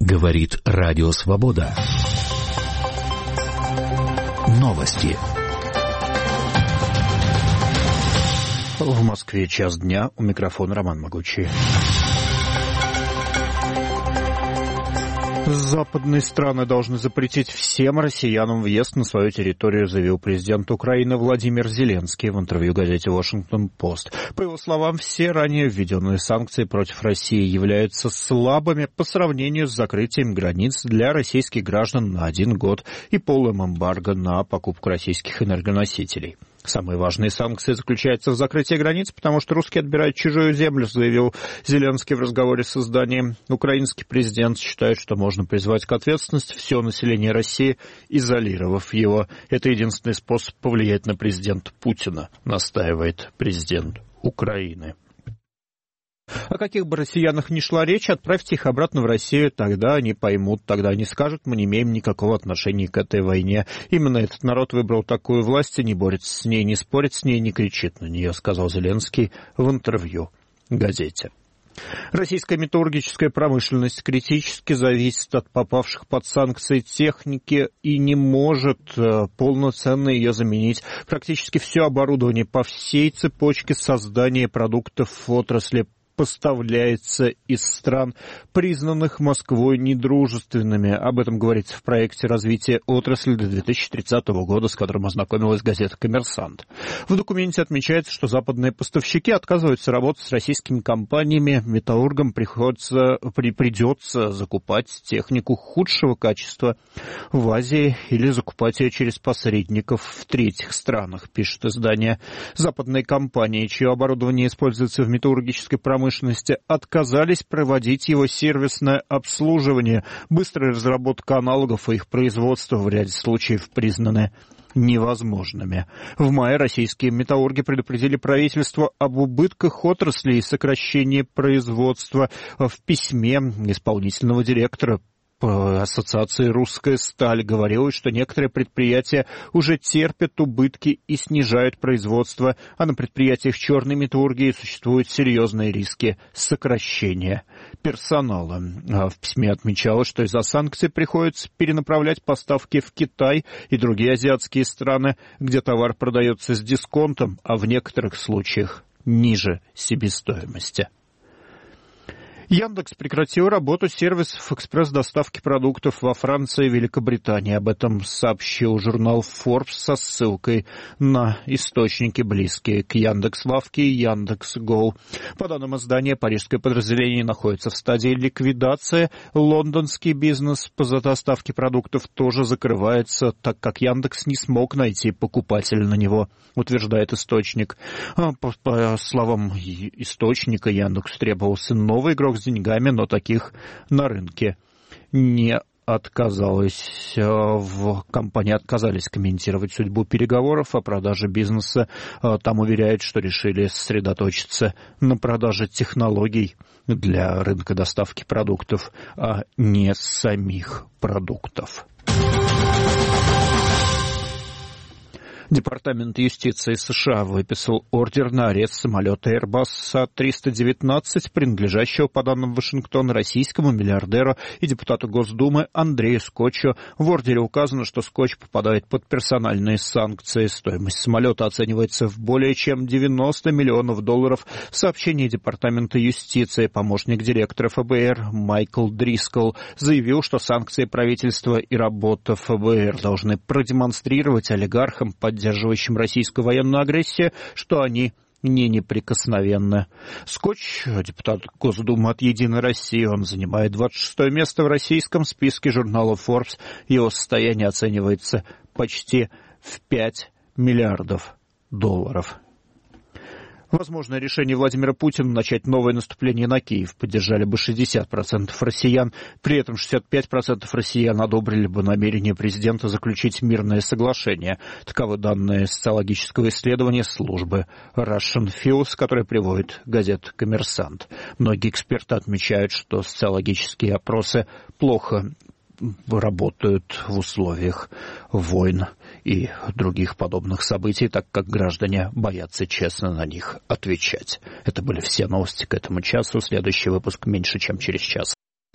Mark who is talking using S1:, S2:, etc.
S1: Говорит Радио Свобода. Новости.
S2: В Москве 1:00 дня. У микрофона Роман Могучий. Западные страны должны запретить всем россиянам въезд на свою территорию, заявил президент Украины Владимир Зеленский в интервью газете «Вашингтон-Пост». По его словам, все ранее введенные санкции против России являются слабыми по сравнению с закрытием границ для российских граждан на 1 год и полным эмбарго на покупку российских энергоносителей. Самые важные санкции заключаются в закрытии границ, потому что русские отбирают чужую землю, заявил Зеленский в разговоре с изданием. Украинский президент считает, что можно призвать к ответственности все население России, изолировав его. Это единственный способ повлиять на президента Путина, настаивает президент Украины. О каких бы россиянах ни шла речь, отправьте их обратно в Россию, тогда они поймут, тогда они скажут, мы не имеем никакого отношения к этой войне. Именно этот народ выбрал такую власть и не борется с ней, не спорит с ней, не кричит на нее, сказал Зеленский в интервью газете. Российская металлургическая промышленность критически зависит от попавших под санкции техники и не может полноценно ее заменить. Практически все оборудование по всей цепочке создания продуктов в отрасли поставляется из стран, признанных Москвой недружественными. Об этом говорится в проекте развития отрасли до 2030 года, с которым ознакомилась газета «Коммерсант». В документе отмечается, что западные поставщики отказываются работать с российскими компаниями. Металлургам придется закупать технику худшего качества в Азии или закупать ее через посредников в третьих странах, пишет издание. Западные компании, чье оборудование используется в металлургической промышленности, отказались проводить его сервисное обслуживание. Быстрая разработка аналогов и их производство в ряде случаев признаны невозможными. В мае российские металлурги предупредили правительство об убытках отрасли и сокращении производства. В письме исполнительного директора Ассоциации «Русская сталь» говорилось, что некоторые предприятия уже терпят убытки и снижают производство, а на предприятиях черной металлургии существуют серьезные риски сокращения персонала. В письме отмечалось, что из-за санкций приходится перенаправлять поставки в Китай и другие азиатские страны, где товар продается с дисконтом, а в некоторых случаях ниже себестоимости. Яндекс прекратил работу сервисов экспресс-доставки продуктов во Франции и Великобритании. Об этом сообщил журнал Forbes со ссылкой на источники, близкие к Яндекс.Лавке и Яндекс.Го. По данным издания, парижское подразделение находится в стадии ликвидации. Лондонский бизнес по доставке продуктов тоже закрывается, так как Яндекс не смог найти покупателя на него, утверждает источник. По словам источника, Яндексу требовался новый игрок с деньгами, но таких на рынке не отказалось. В компании отказались комментировать судьбу переговоров о продаже бизнеса. Там уверяют, что решили сосредоточиться на продаже технологий для рынка доставки продуктов, а не самих продуктов. Департамент юстиции США выписал ордер на арест самолета Airbus A319, принадлежащего, по данным Вашингтона, российскому миллиардеру и депутату Госдумы Андрею Скотчу. В ордере указано, что Скотч попадает под персональные санкции. Стоимость самолета оценивается в более чем $90 миллионов. В сообщении Департамента юстиции помощник директора ФБР Майкл Дрискл заявил, что санкции правительства и работа ФБР должны продемонстрировать олигархам, поддерживающим российскую военную агрессию, что они не неприкосновенны. Скотч, депутат Госдумы от «Единой России», он занимает 26-е место в российском списке журнала Forbes. Его состояние оценивается почти в $5 миллиардов. Возможное решение Владимира Путина начать новое наступление на Киев поддержали бы 60% россиян. При этом 65% россиян одобрили бы намерение президента заключить мирное соглашение. Таковы данные социологического исследования службы Russian Fields, которое приводит газета «Коммерсант». Многие эксперты отмечают, что социологические опросы плохо работают в условиях войн и других подобных событий, так как граждане боятся честно на них отвечать. Это были все новости к этому часу. Следующий выпуск меньше, чем через час.